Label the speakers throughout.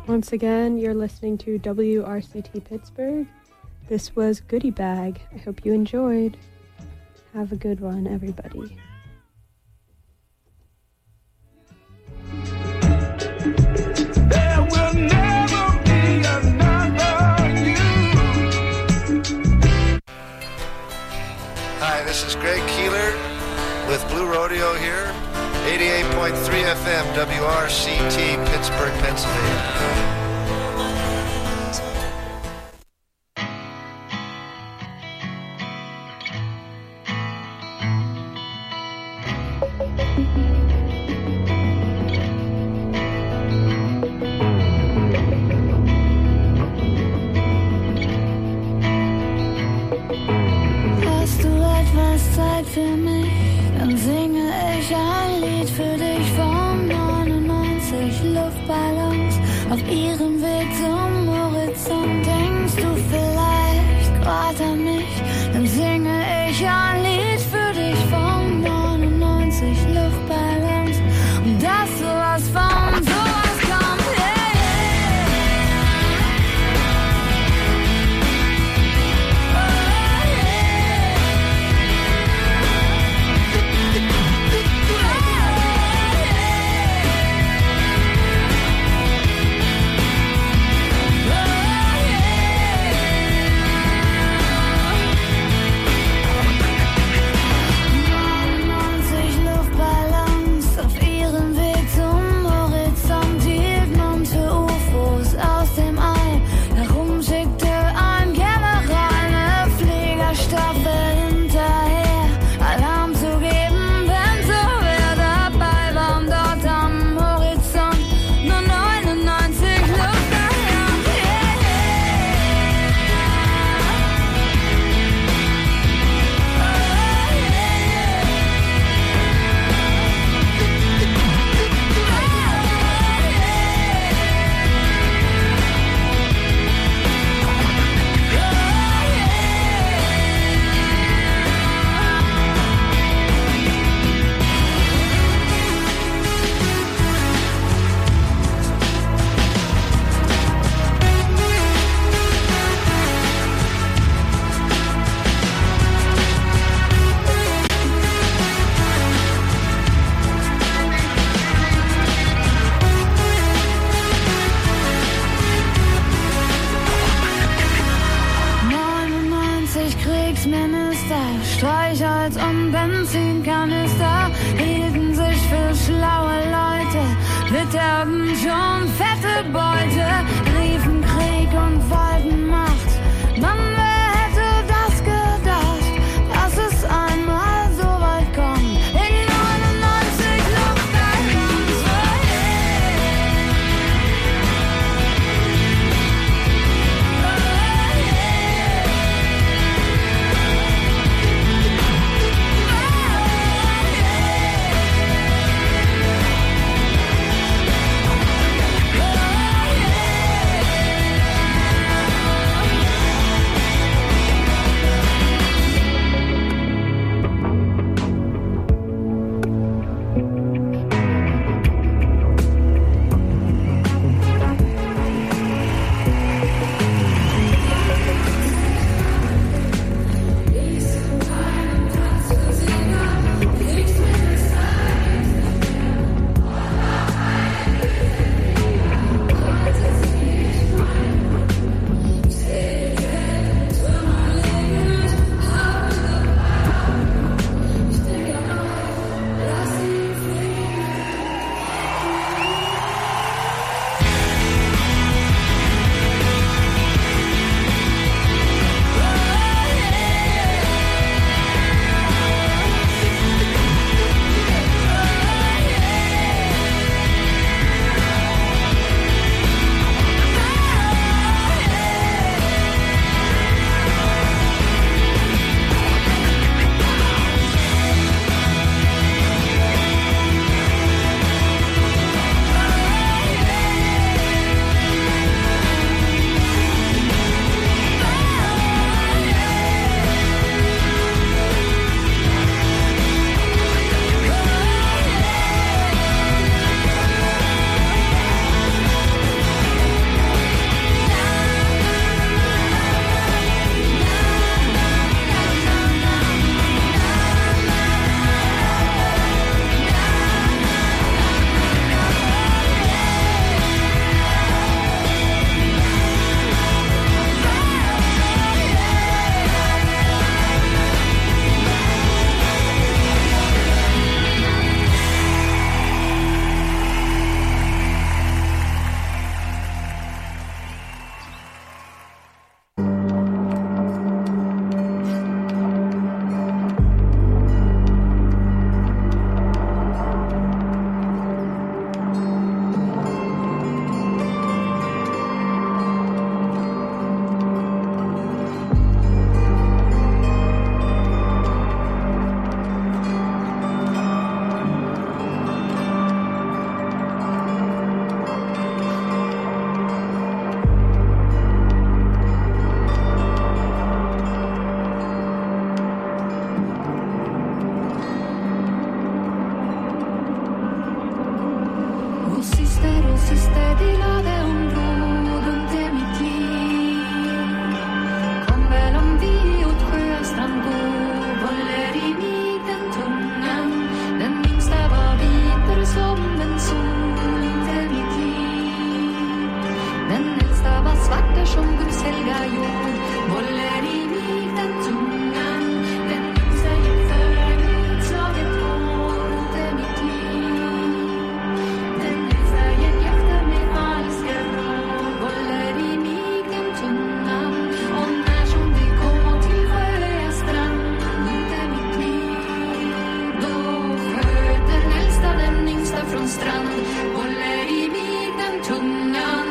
Speaker 1: Once again, you're listening to WRCT Pittsburgh. This was Goodie Bag. I hope you enjoyed. Have a good one, everybody.
Speaker 2: There will never be another you.
Speaker 3: Hi, this is Greg Keeler with Blue Rodeo here. 88.3 FM, WRCT, Pittsburgh, Pennsylvania.
Speaker 4: Hast du etwas Zeit für mich? Dann singe ich ein Lied für dich von 99 Luftballons auf ihrem Weg zum Horizont. Denkst du vielleicht grad an mich? Dann singe ich ein Lied für dich von 99 Luftballons. Und dass sowas von sowas kommt, hey, Luftballons auf ihrem Weg zum Horizont hielten uns für UFOs aus dem All. Darum schickte ein General eine Fliegerstaffel hinterher, Alarm zu geben, wenn so wer dabei war. Und dort am Horizont nur 99 Luftballons. Kriegsminister, Streichholz und Benzinkanister hielten sich für schlaue Leute, witterten schon fette Beute, riefen Krieg und wollten Macht. Mann, wer hätte das gedacht, dass es einmal so weit kommt? In 99 Luftballons.
Speaker 5: är som Guds helga jord. Håller i mig den tungan, den säger för utslaget år under mitt liv. Den säger efter mig falska råd. Håller i mig den tungan, och när som det kommer till sjöstrand under mitt liv. Då sköt den äldsta den yngsta från strand. Håller i mig den tungan.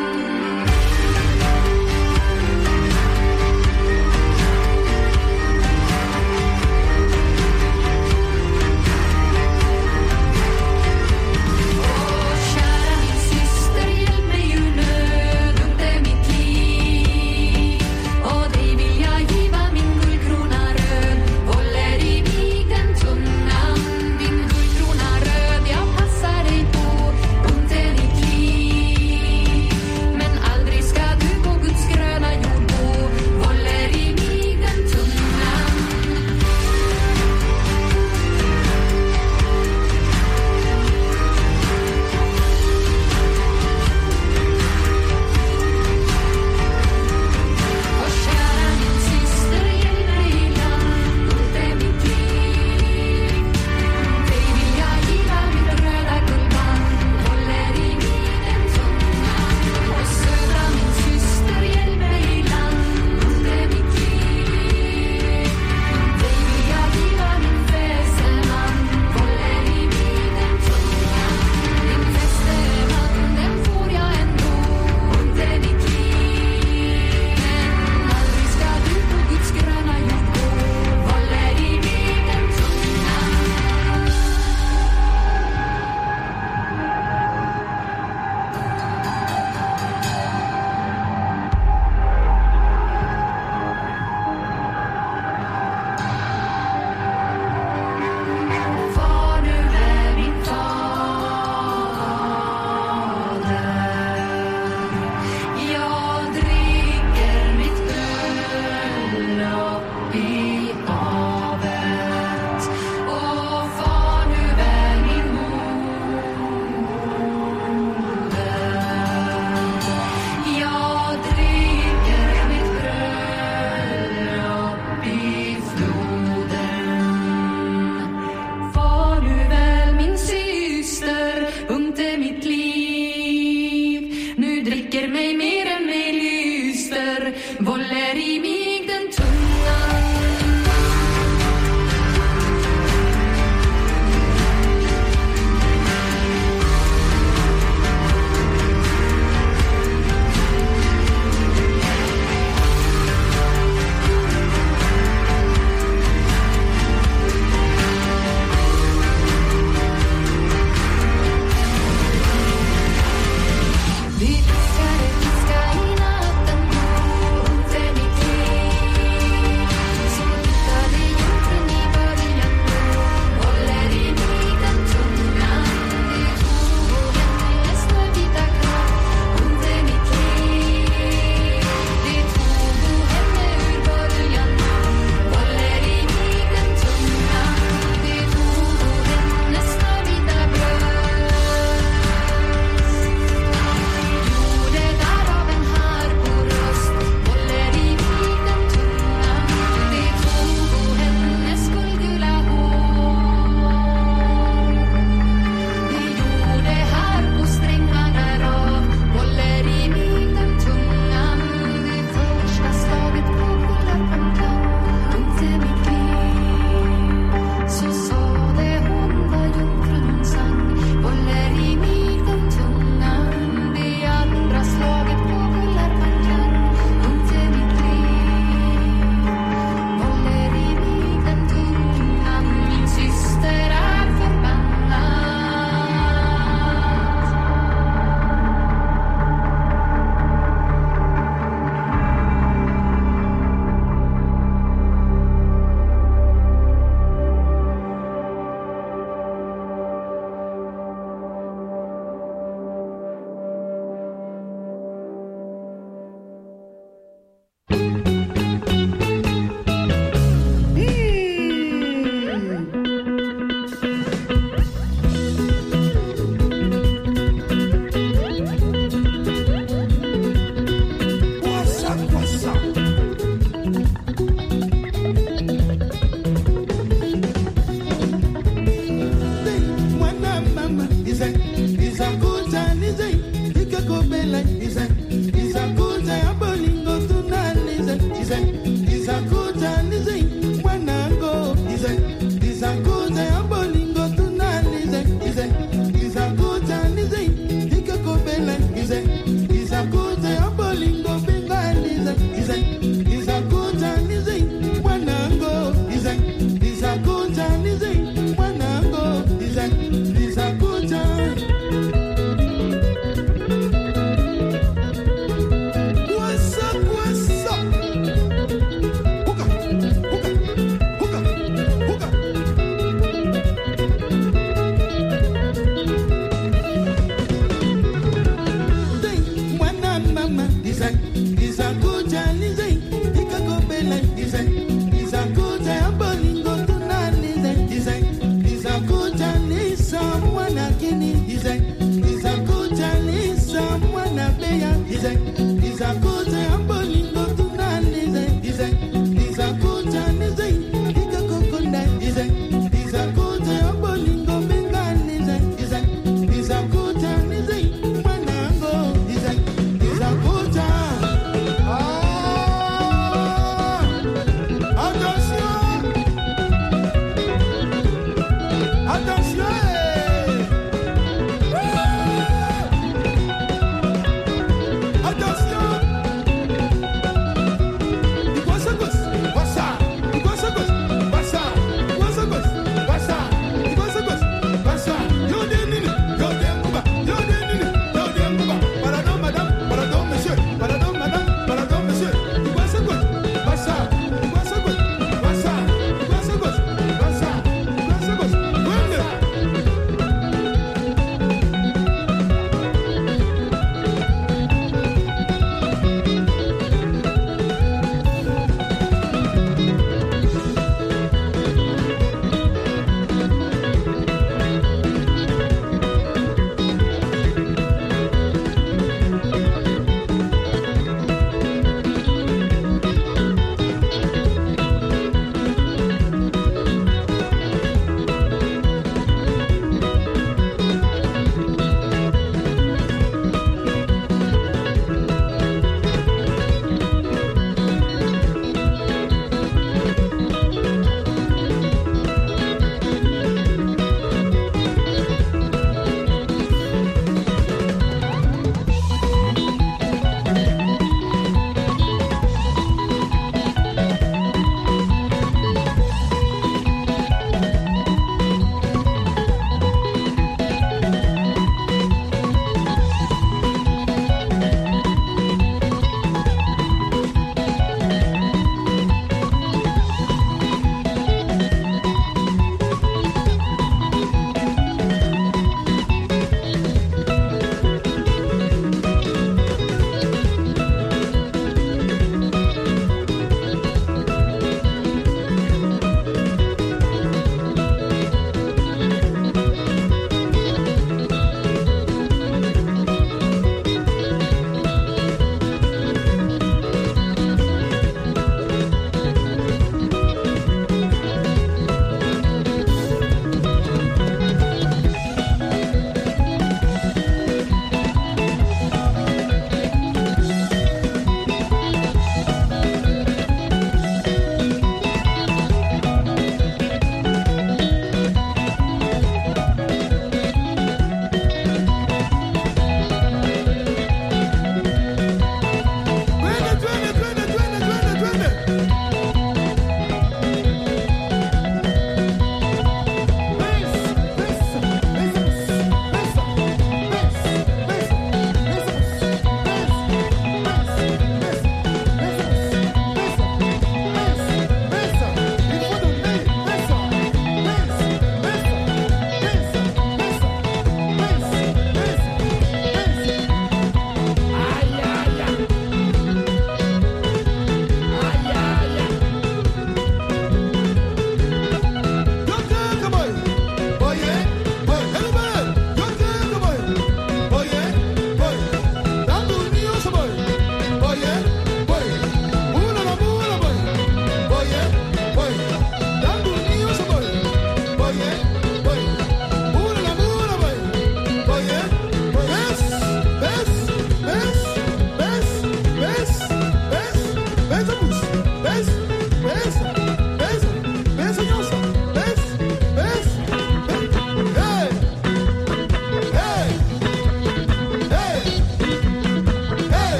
Speaker 6: design. Isakuja design. Ikakopela design. Isakuja abolingo tuna design. Isakuja ni someone akini design. Isakuja ni someone abeya design. Isakuja abolingo tuna design. Isakuja design. Ikakopela design. Isakuja abolingo benga design. Isakuja design. Manango design. Isakuja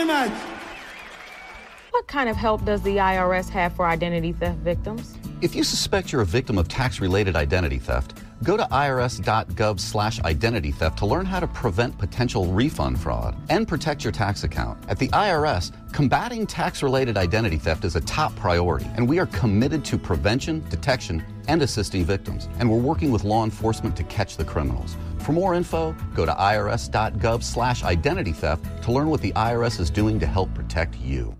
Speaker 6: very much.
Speaker 7: What kind of help does the IRS have for identity theft victims?
Speaker 8: If you suspect you're a victim of tax-related identity theft, go to irs.gov/identity theft to learn how to prevent potential refund fraud and protect your tax account. At the IRS, combating tax-related identity theft is a top priority, and we are committed to prevention, detection, and assisting victims. And we're working with law enforcement to catch the criminals. For more info, go to irs.gov/identity theft to learn what the IRS is doing to help protect you.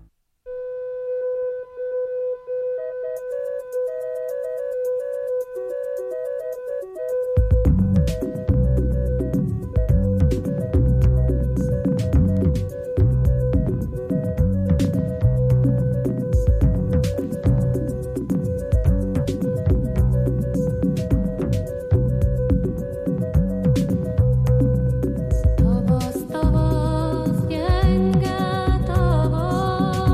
Speaker 5: Tobos, tobos, yenga, tobos.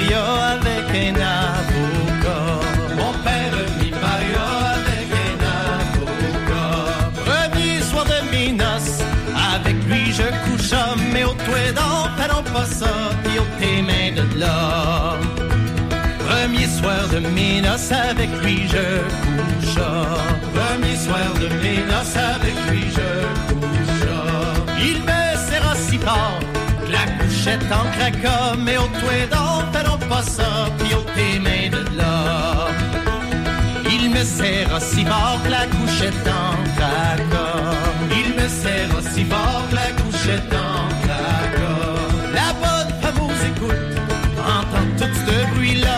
Speaker 9: Maria avec un avocat. Mon père mit Maria avec un avocat. Premier soir de mes noces, avec lui je coucha, mais au toit d'en faisons pas ça, puis au tes mains de là. Premier soir de mes noces, avec lui je coucha. Premier soir de mes noces, avec lui je coucha. Il me serra si fort que la couchette en craquant, mais au toit d'en faisons pas ça, puis au tes mains de là. Il me serra si fort que la couchette en craquant. Il me serra si fort que la couchette en craquant. La bonne fameuse écoute, entend tout ce bruit-là.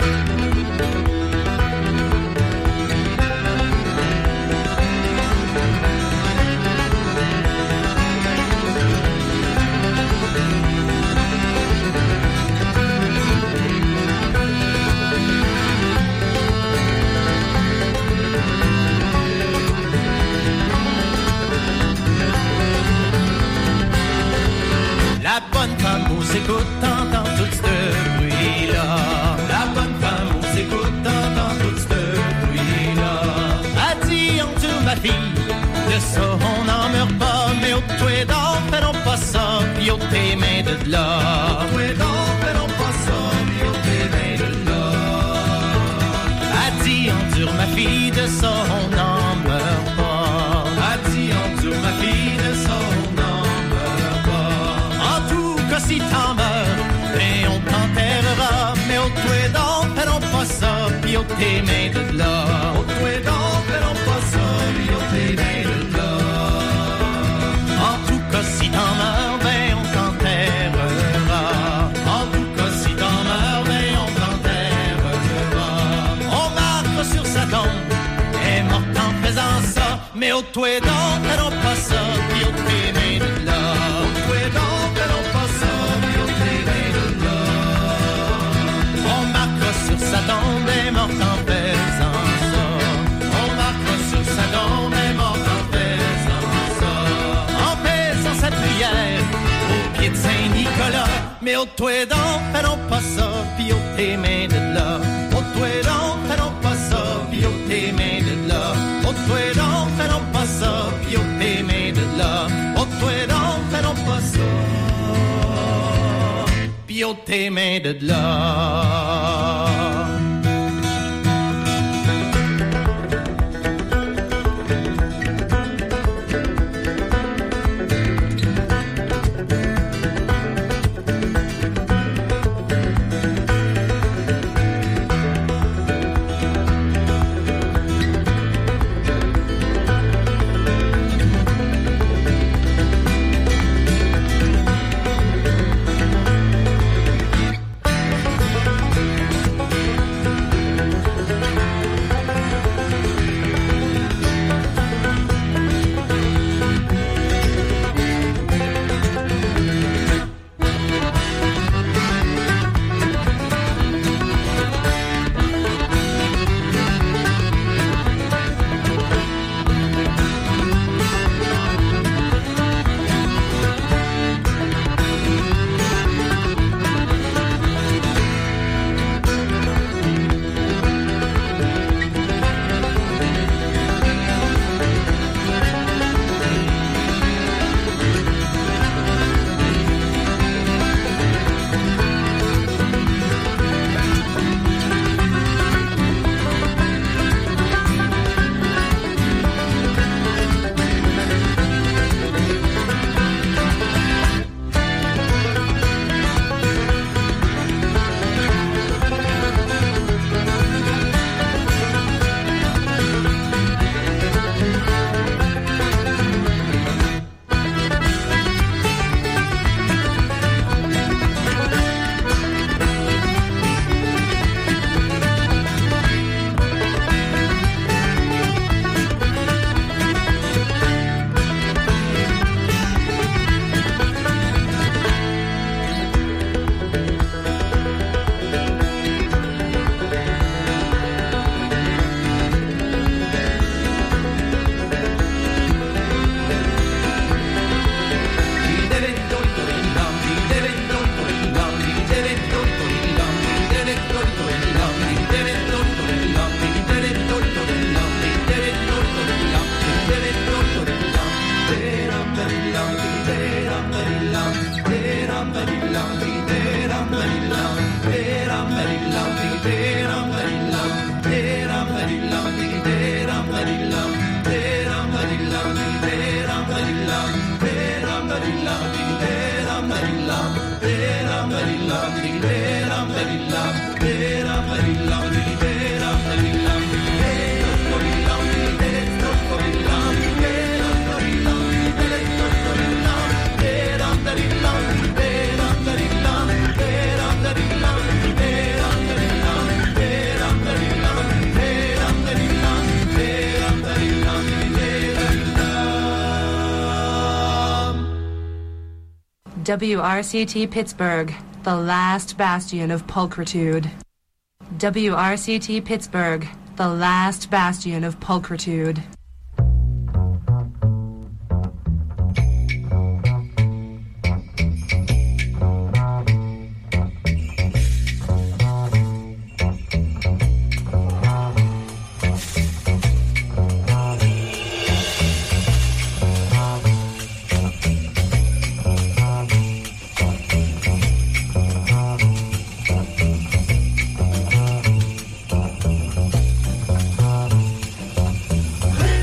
Speaker 9: La bonne femme aux écoute, entend tout ce bruit-là. La bonne femme aux écoute, entend tout ce bruit-là. A dit en tout ma fille, de ça on n'en meurt pas, mais au toit d'en faisons pas ça, puis au tes mains de là. Au toit d'en faisons pas ça, puis au tes mains de là. A dit endure ma fille, de ça on n'en meurt pas. A dit endure ma fille, de ça on n'en meurt pas. En tout cas si t'en meurs, et on t'enterrera, mais au toit d'en faisons pas ça, puis au tes mains de là. Au toit d'en faisons pas ça, puis au tes mains de là. En tout cas si t'en meurs, ben on t'enterrera. En tout cas si t'en meurs, ben on t'enterrera. On marque sur sa tombe, est morte en faisant ça, mais au toit d'en faisons pas ça, puis au tes mains de là. Au toit d'en faisons pas ça, puis au tes mains de là. On marque sur sa tombe, est morte en faisant ça. On marque sur sa tombe, est morte en faisant ça. En faisant sa prière au pied de Saint-Nicolas, mais au toit d'en faisons pas ça, puis au tes mains de là. Au toit d'en faisons pas ça, puis au tes mains de là. Au toit d'en faisons pas ça, puis au tes mains de là. Au toit d'en faisons pas ça, puis au tes mains de là.
Speaker 10: WRCT Pittsburgh, the last bastion of pulchritude. WRCT Pittsburgh, the last bastion of pulchritude.
Speaker 6: Hey!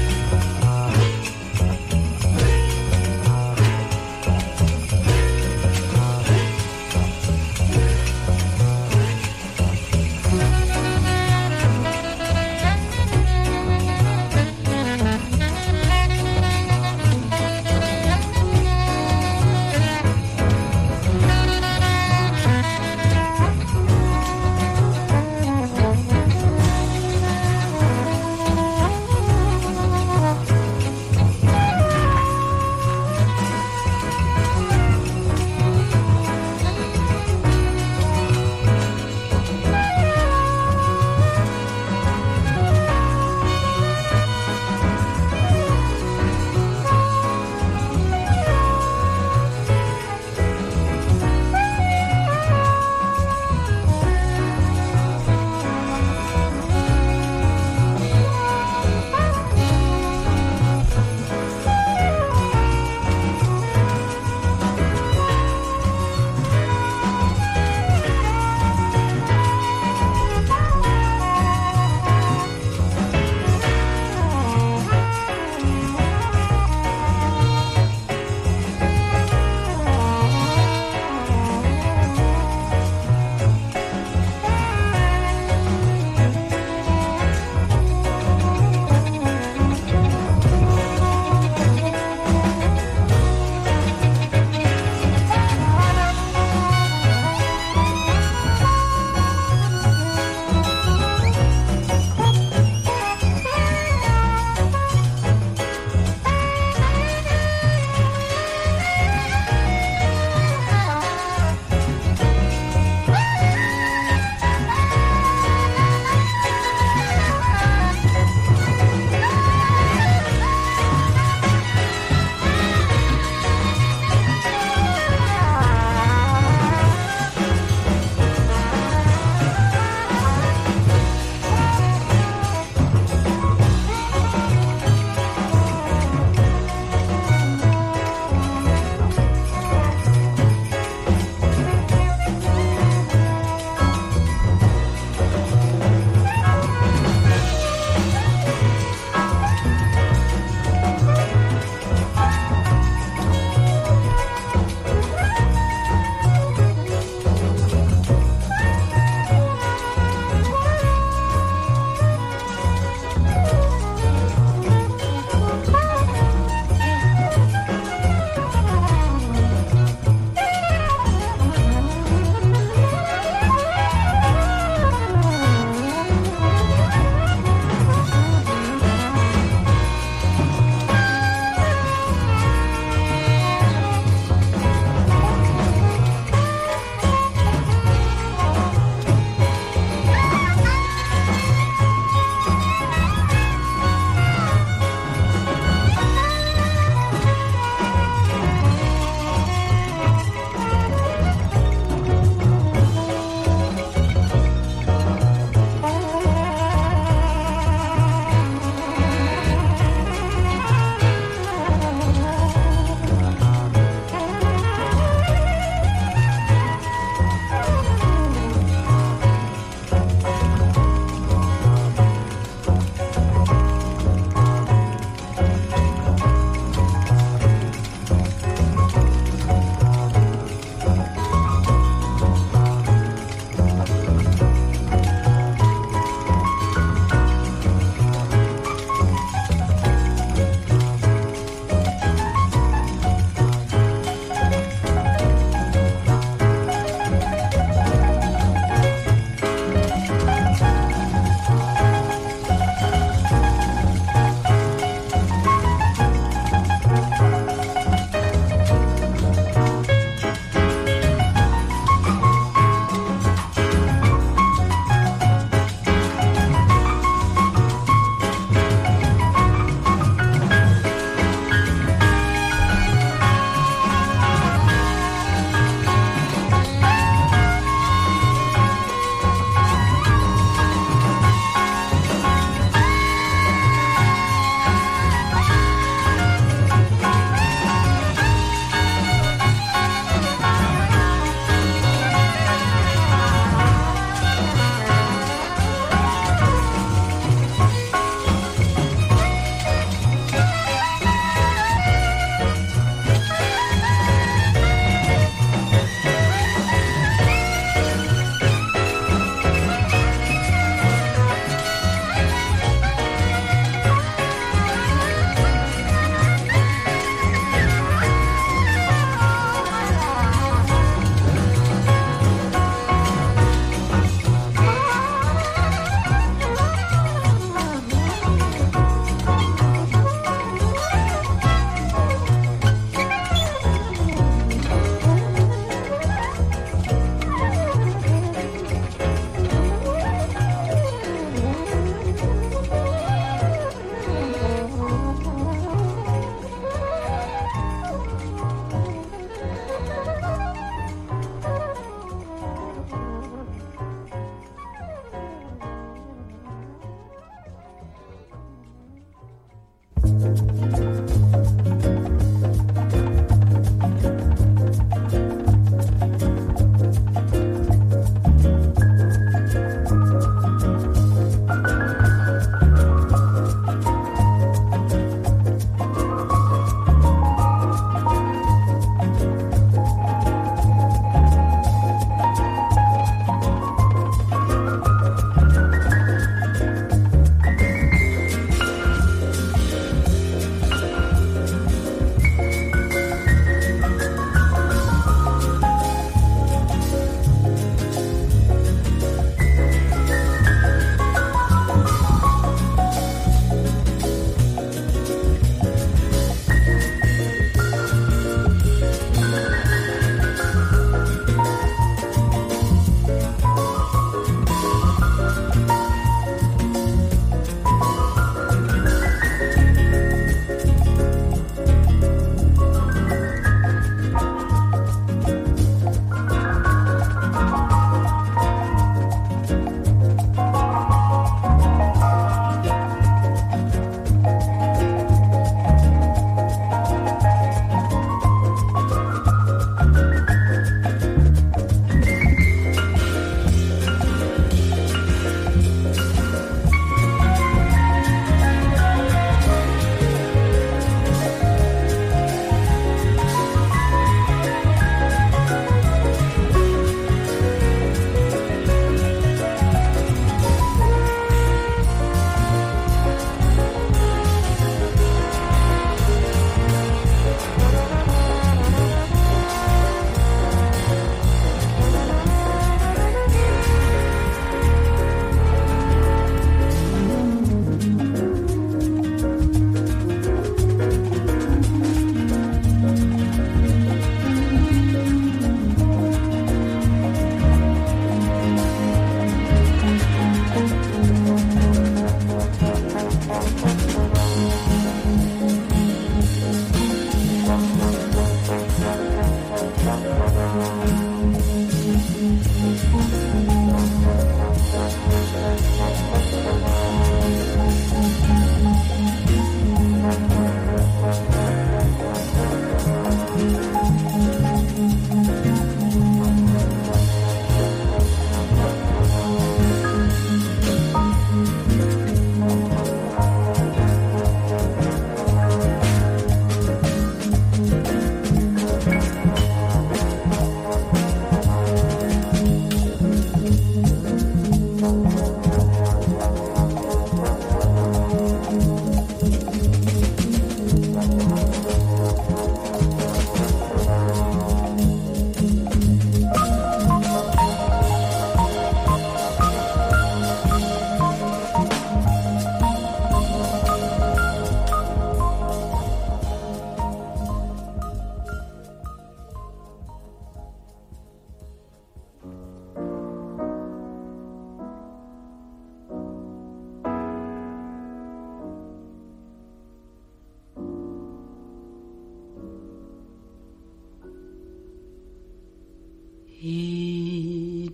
Speaker 11: He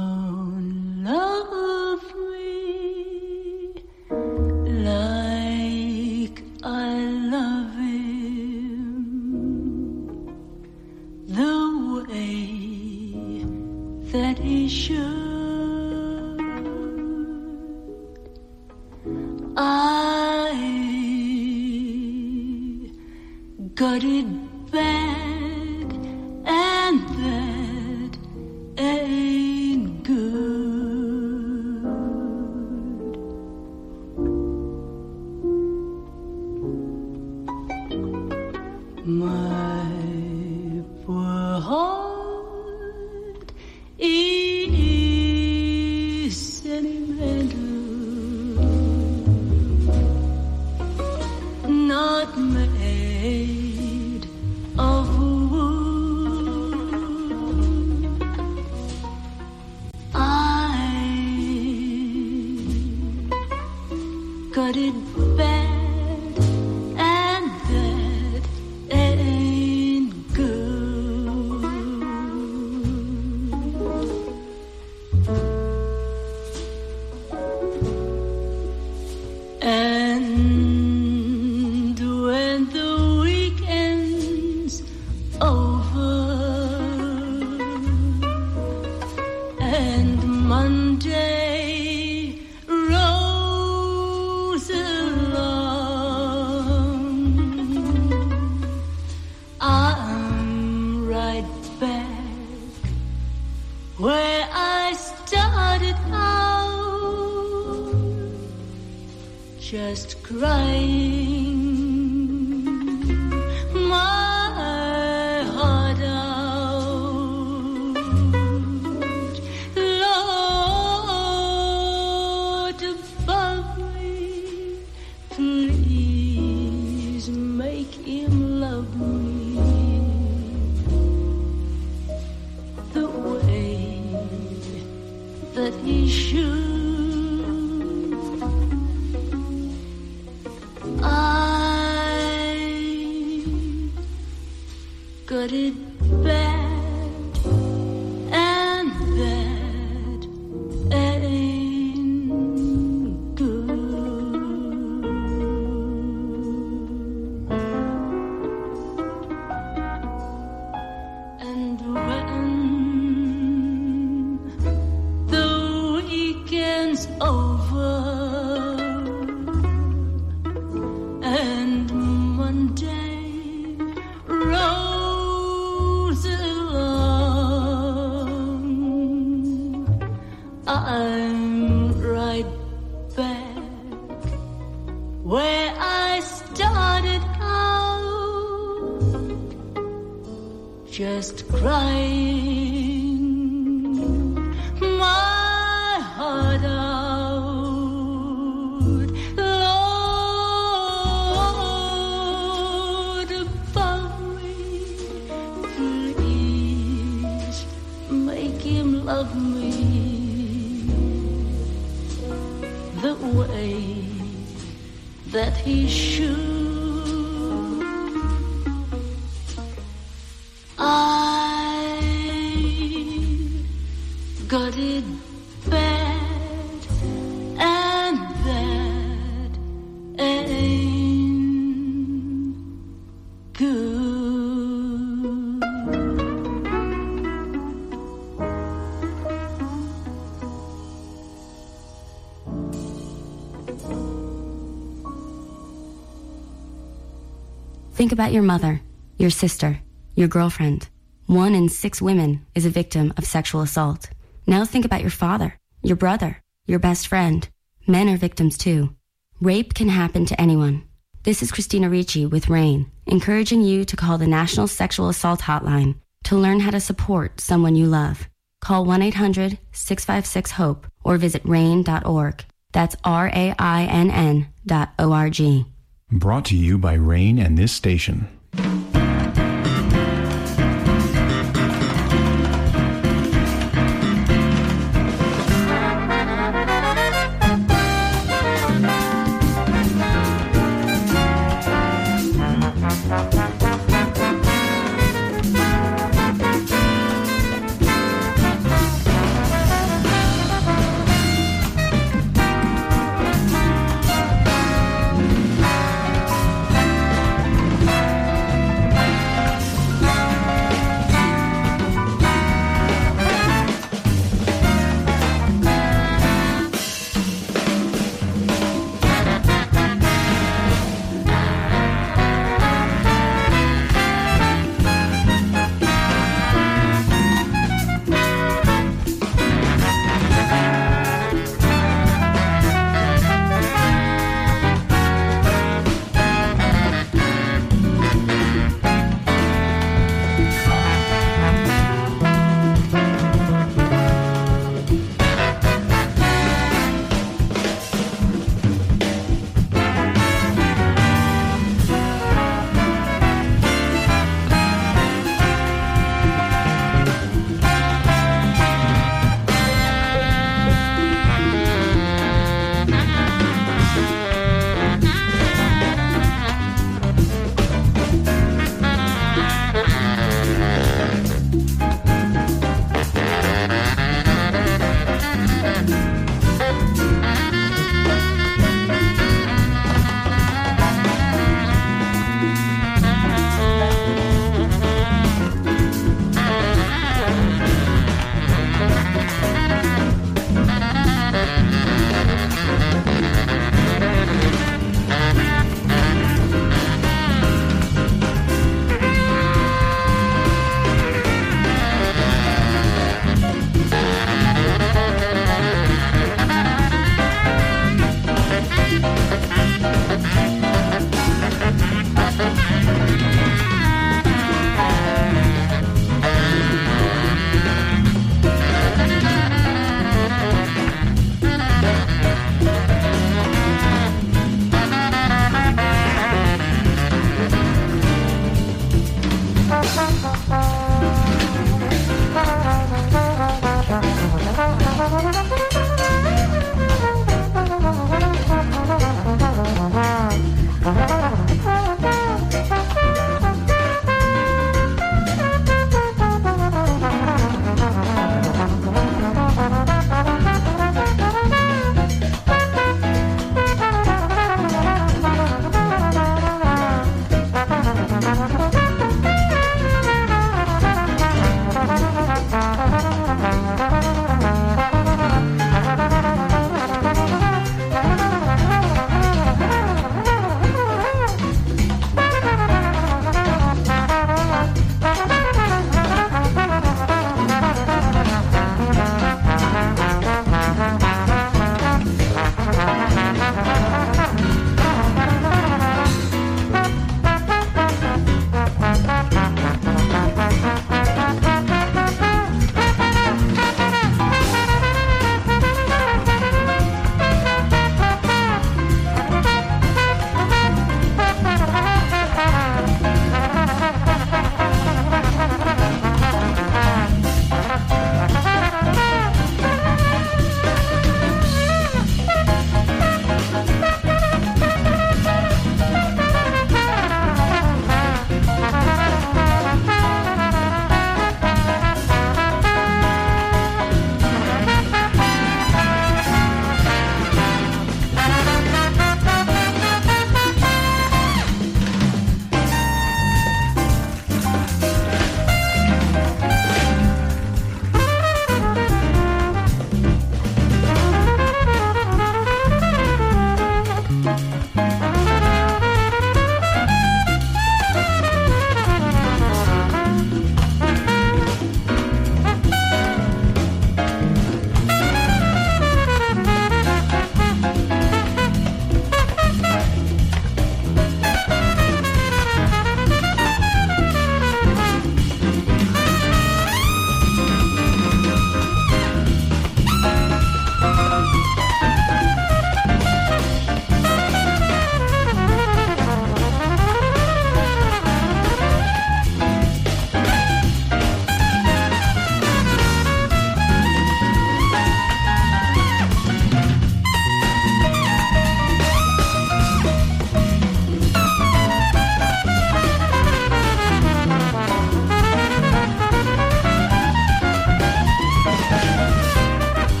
Speaker 11: don't love me like I love him, the way that he should. I got it bad, and that ain't good. My poor heart is sentimental, not made of wood. I got it bad, and that ain't good. And And Monday rose along. I'm right back where I started out, just crying my heart out. Lord above me, please make him love me the way that he should. Got it bad, and that ain't good. And when the weekend's over and Monday rolls along, I'm right back where I started out, just crying my heart out. Lord above me, please make him love me the way that he should. I got it bad, and that ain't good.
Speaker 12: Think about your mother, your sister, your girlfriend. 1 in 6 women is a victim of sexual assault. Now think about your father, your brother, your best friend. Men are victims too. Rape can happen to anyone. This is Christina Ricci with RAIN, encouraging you to call the National Sexual Assault Hotline to learn how to support someone you love. Call 1-800-656-HOPE or visit RAIN.org. That's RAINN.org.
Speaker 13: Brought to you by RAIN and this station.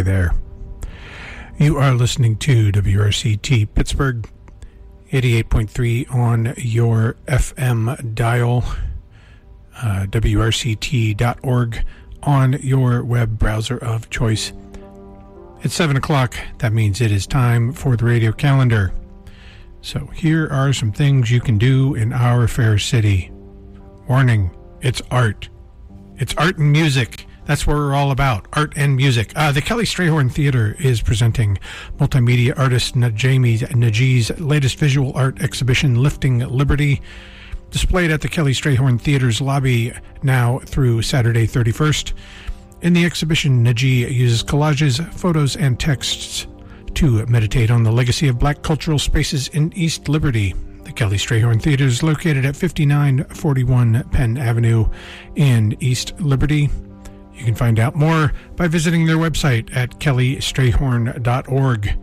Speaker 14: there. You are listening to WRCT Pittsburgh, 88.3 on your FM dial, WRCT.org on your web browser of choice. It's 7 o'clock. That means it is time for the radio calendar. So here are some things you can do in our fair city. Warning, it's art. It's art and music. That's what we're all about, art and music. The Kelly Strayhorn Theater is presenting multimedia artist Najami Najee's latest visual art exhibition, Lifting Liberty, displayed at the Kelly Strayhorn Theater's lobby now through Saturday 31st. In the exhibition, Najee uses collages, photos, and texts to meditate on the legacy of black cultural spaces in East Liberty. The Kelly Strayhorn Theater is located at 5941 Penn Avenue in East Liberty. You can find out more by visiting their website at kellystrayhorn.org.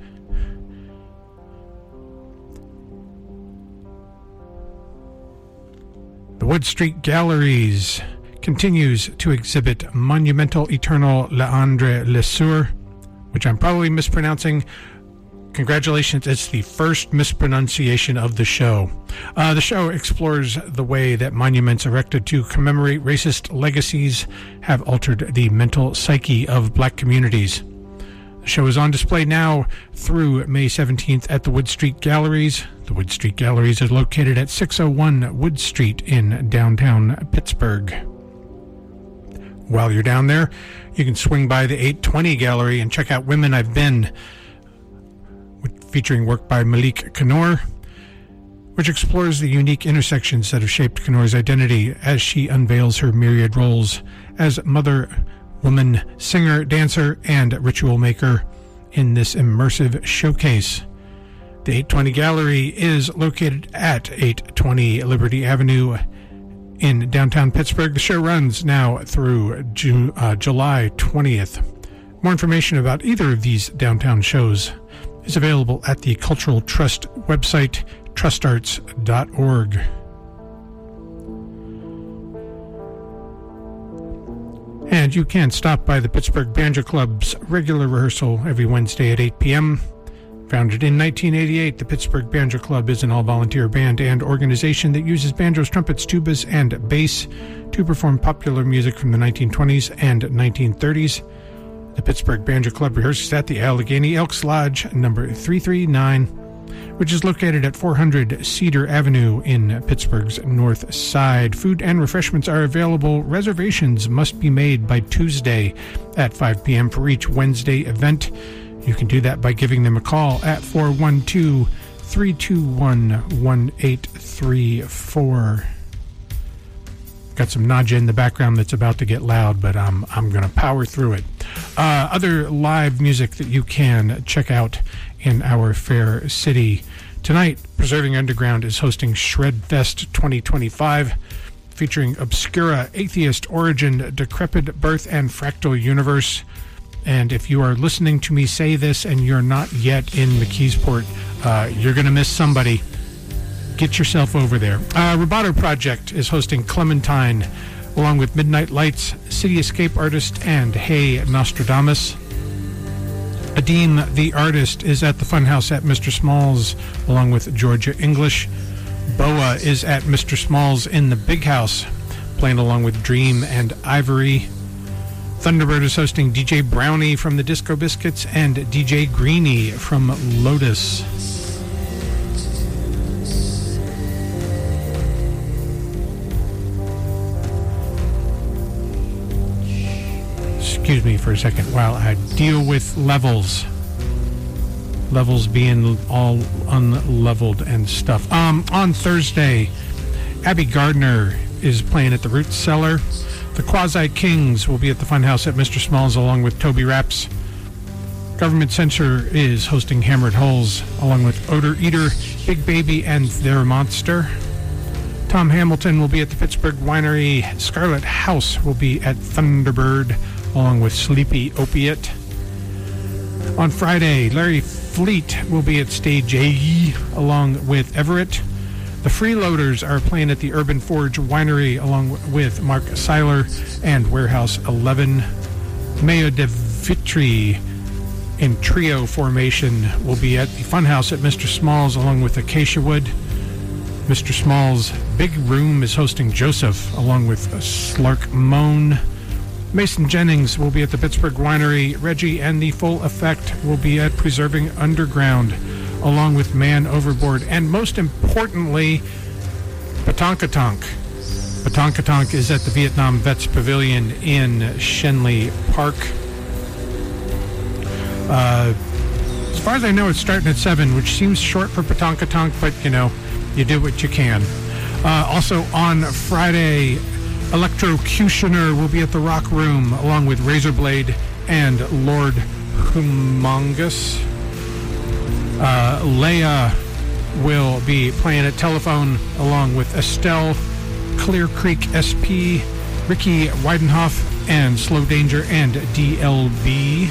Speaker 14: The Wood Street Galleries continues to exhibit Monumental Eternal Leandre Lesueur, which I'm probably mispronouncing. Congratulations, it's the first mispronunciation of the show. The show explores the way that monuments erected to commemorate racist legacies have altered the mental psyche of black communities. The show is on display now through May 17th at the Wood Street Galleries. The Wood Street Galleries is located at 601 Wood Street in downtown Pittsburgh. While you're down there, you can swing by the 820 Gallery and check out Women I've Been, featuring work by Malik Kanor, which explores the unique intersections that have shaped Kanor's identity as she unveils her myriad roles as mother, woman, singer, dancer, and ritual maker in this immersive showcase. The 820 Gallery is located at 820 Liberty Avenue in downtown Pittsburgh. The show runs now through July 20th. More information about either of these downtown shows is available at the Cultural Trust website, trustarts.org. And you can stop by the Pittsburgh Banjo Club's regular rehearsal every Wednesday at 8 p.m. Founded in 1988, the Pittsburgh Banjo Club is an all-volunteer band and organization that uses banjos, trumpets, tubas, and bass to perform popular music from the 1920s and 1930s. The Pittsburgh Banjo Club rehearses at the Allegheny Elks Lodge, number 339, which is located at 400 Cedar Avenue in Pittsburgh's North Side. Food and refreshments are available. Reservations must be made by Tuesday at 5 p.m. for each Wednesday event. You can do that by giving them a call at 412-321-1834. Got some Naja in the background that's about to get loud, but I'm going to power through it. Other live music that you can check out in our fair city. Tonight, Preserving Underground is hosting Shred Fest 2025, featuring Obscura, Atheist Origin, Decrepit Birth, and Fractal Universe. And if you are listening to me say this and you're not yet in McKeesport, you're going to miss somebody. Get yourself over there. Roboto Project is hosting Clementine, along with Midnight Lights, City Escape Artist, and Hey Nostradamus. Adim the Artist is at the Funhouse at Mr. Smalls, along with Georgia English. Boa is at Mr. Smalls in the Big House, playing along with Dream and Ivory. Thunderbird is hosting DJ Brownie from the Disco Biscuits and DJ Greenie from Lotus. Excuse me for a second while I deal with levels. Levels being all unleveled and stuff. On Thursday, Abby Gardner is playing at the Root Cellar. The Quasi Kings will be at the Funhouse at Mr. Smalls along with Toby Raps. Government Censor is hosting Hammered Holes along with Odor Eater, Big Baby, and Their Monster. Tom Hamilton will be at the Pittsburgh Winery. Scarlet House will be at Thunderbird along with Sleepy Opiate. On Friday, Larry Fleet will be at Stage A along with Everett. The Freeloaders are playing at the Urban Forge Winery along with Mark Seiler and Warehouse 11. Mayo de Vitry in trio formation will be at the Funhouse at Mr. Small's along with Acacia Wood. Mr. Small's Big Room is hosting Joseph along with Slark Moan. Mason Jennings will be at the Pittsburgh Winery. Reggie and the Full Effect will be at Preserving Underground along with Man Overboard. And most importantly, Patonkatonk. Patonkatonk is at the Vietnam Vets Pavilion in Shenley Park. As far as I know, it's starting at 7, which seems short for Patonkatonk, but, you know, you do what you can. Also on Friday, Electrocutioner will be at the Rock Room along with Razorblade and Lord Humongous. Leia will be playing at Telephone along with Estelle, Clear Creek SP, Ricky Weidenhoff, and Slow Danger and DLB.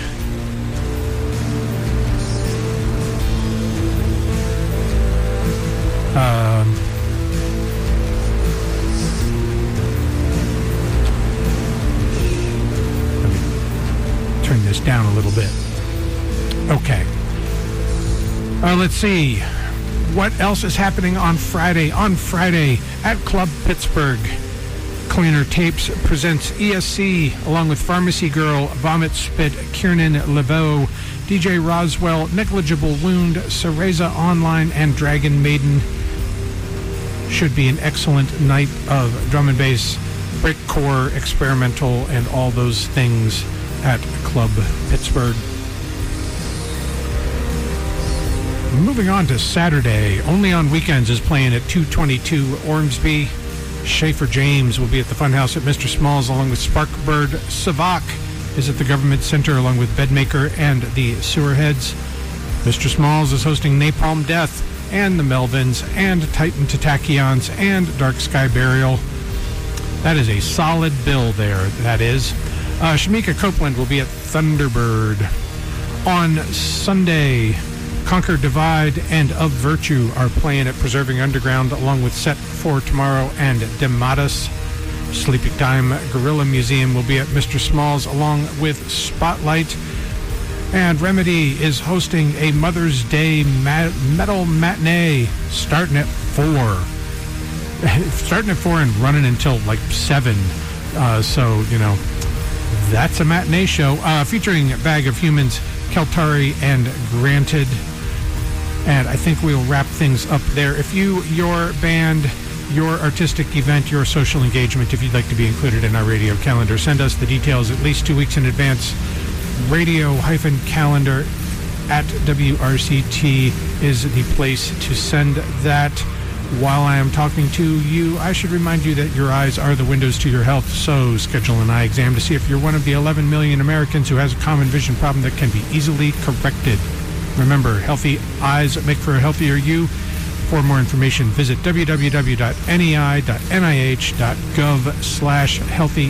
Speaker 14: Let me turn this down a little bit. Okay. Let's see. What else is happening on Friday? On Friday at Club Pittsburgh, Cleaner Tapes presents ESC along with Pharmacy Girl, Vomit Spit, Kiernan Leveau, DJ Roswell, Negligible Wound, Cereza Online, and Dragon Maiden. Should be an excellent night of drum and bass, breakcore, experimental, and all those things at Club Pittsburgh. Moving on to Saturday, Only on Weekends is playing at 222 Ormsby. Schaefer James will be at the Funhouse at Mr. Small's along with Sparkbird. Savak is at the Government Center along with Bedmaker and the Sewerheads. Mr. Small's is hosting Napalm Death and the Melvins and Titan to Tachyons and Dark Sky Burial. That is a solid bill there, that is. Shamika Copeland will be at Thunderbird. On Sunday, Conquer Divide and Of Virtue are playing at Preserving Underground along with Set for Tomorrow and Dematis. Sleeping Time Gorilla Museum will be at Mr. Small's along with Spotlight. And Remedy is hosting a Mother's Day metal matinee starting at 4. Starting at 4 and running until like 7. So, you know, that's a matinee show featuring Bag of Humans, Keltari, and Granted. And I think we'll wrap things up there. If you, your band, your artistic event, your social engagement, if you'd like to be included in our radio calendar, send us the details at least 2 weeks in advance. Radio-calendar at WRCT is the place to send that. While I am talking to you, I should remind you that your eyes are the windows to your health, so schedule an eye exam to see if you're one of the 11 million Americans who has a common vision problem that can be easily corrected. Remember, healthy eyes make for a healthier you. For more information, visit www.nei.nih.gov/healthy